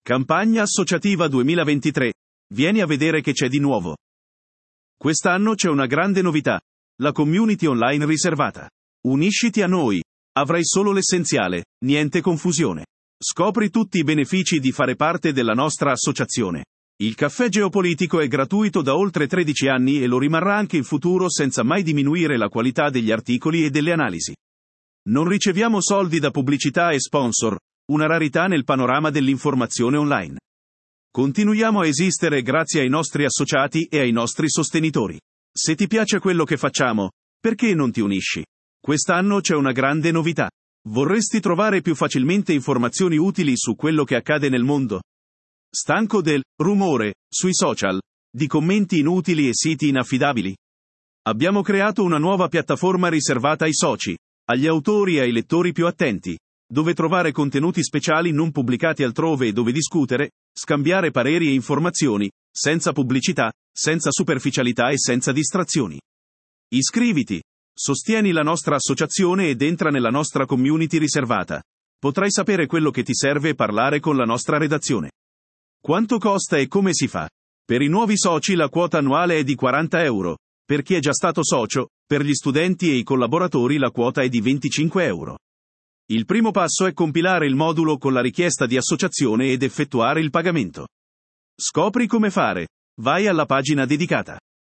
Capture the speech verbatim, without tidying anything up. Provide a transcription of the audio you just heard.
Campagna associativa duemilaventitré. Vieni a vedere che c'è di nuovo. Quest'anno c'è una grande novità. La community online riservata. Unisciti a noi. Avrai solo l'essenziale, niente confusione. Scopri tutti i benefici di fare parte della nostra associazione. Il caffè geopolitico è gratuito da oltre tredici anni e lo rimarrà anche in futuro senza mai diminuire la qualità degli articoli e delle analisi. Non riceviamo soldi da pubblicità e sponsor, una rarità nel panorama dell'informazione online. Continuiamo a esistere grazie ai nostri associati e ai nostri sostenitori. Se ti piace quello che facciamo, perché non ti unisci? Quest'anno c'è una grande novità. Vorresti trovare più facilmente informazioni utili su quello che accade nel mondo? Stanco del rumore sui social, di commenti inutili e siti inaffidabili? Abbiamo creato una nuova piattaforma riservata ai soci, agli autori e ai lettori più attenti, dove trovare contenuti speciali non pubblicati altrove e dove discutere, scambiare pareri e informazioni, senza pubblicità, senza superficialità e senza distrazioni. Iscriviti, sostieni la nostra associazione ed entra nella nostra community riservata. Potrai sapere quello che ti serve e parlare con la nostra redazione. Quanto costa e come si fa? Per i nuovi soci la quota annuale è di quaranta euro, per chi è già stato socio, per gli studenti e i collaboratori la quota è di venticinque euro. Il primo passo è compilare il modulo con la richiesta di associazione ed effettuare il pagamento. Scopri come fare. Vai alla pagina dedicata.